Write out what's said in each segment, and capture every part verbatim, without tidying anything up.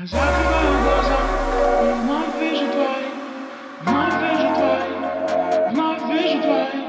закрываю глаза и вновь вижу твои, вновь вижу твои, вновь вижу твои.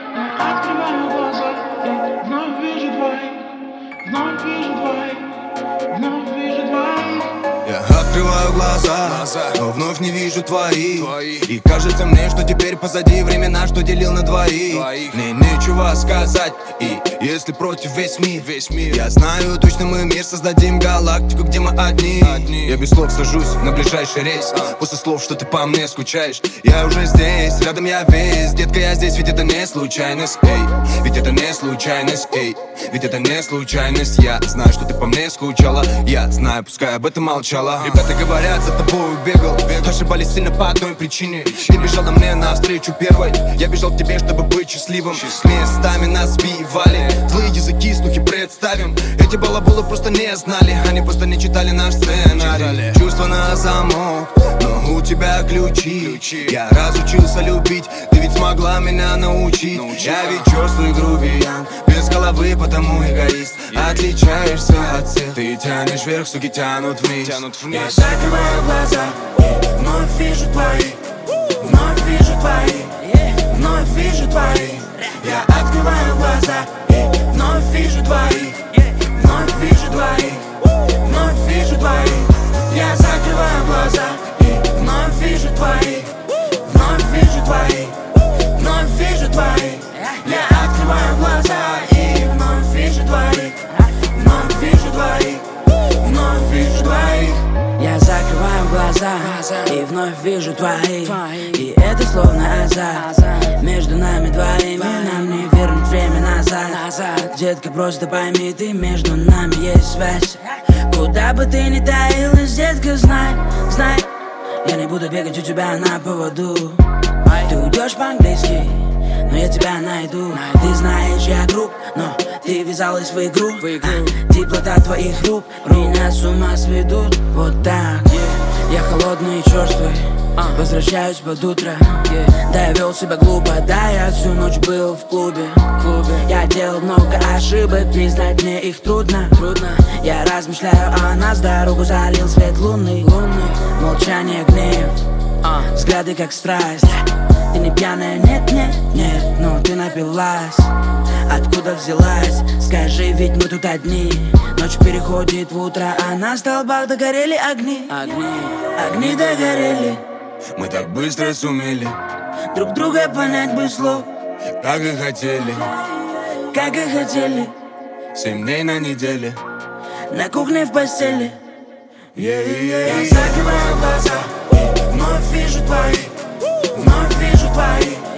Я открываю глаза и вновь вижу твои, вновь вижу твои, вновь вижу твои. Я открываю глаза, но вновь не вижу твои. И кажется мне, что теперь позади времена, что делил на двоих. Мне нечего сказать, и если против весь мир, весь мир, я знаю точно, мы мир создадим, галактику, где мы одни. Я без слов сажусь на ближайший рейс, после слов, что ты по мне скучаешь. Я уже здесь, рядом я весь, детка, я здесь, ведь это не случайность, эй. Ведь это не случайность, эй. Ведь это не случайность, я знаю, что ты по мне скучала. Я знаю, пускай об этом молчала. Ребята говорят, за тобой бегал, ошибались сильно по одной причине. Ты бежала мне навстречу первой, я бежал к тебе, чтобы быть счастливым. Местами нас сбивали злые языки, слухи представим. Эти балаболы просто не знали, они просто не читали наш сценарий. Чувства на замок, но у тебя ключи. Я разучился любить, ты ведь смогла меня научить. Я ведь черствый грубиян, без головы, потому эгоист. Отличаешься от всех, ты тянешь вверх, суки тянут вниз. Я закрываю глаза и вновь вижу твои, вновь вижу твои, вновь вижу твои. Я открываю глаза и вновь вижу твои, вновь вижу твои, вновь вижу твои. Я закрываю глаза и вновь вижу твои, вновь вижу твои, вновь вижу твои. Я открываю глаза и вновь вижу твои, вновь вижу твои, вновь вижу твоих. Я закрываю глаза и вновь вижу твои. И это словно азарт между нами двоими. Нам не вернуть время назад. Детка, просто пойми, ты, между нами есть связь. Куда бы ты ни таилась, детка, знай, знай, я не буду бегать у тебя на поводу. Ты уйдешь по-английски, но я тебя найду. Ты знаешь, я груб, но ты ввязалась в игру, а, теплота твоих рук меня с ума сведут. Вот так, я холодный и черствый, возвращаюсь под утро. Да, я вел себя глупо, да, я всю ночь был в клубе. Я делал много ошибок, признать мне их трудно. Я размышляю о нас, дорогу залил свет лунный. Молчание, гнев, взгляды как страсть. Ты не пьяная, нет, нет, нет, но ты напилась. Откуда взялась? Скажи, ведь мы тут одни. Ночь переходит в утро, а на столбах догорели огни. Огни, огни догорели. Мы так быстро сумели Друг друга понять без слов, как и хотели. как и хотели. Семь дней на неделе. На кухне в постели. Я закрываю глаза и вновь вижу твои, вновь вижу твои.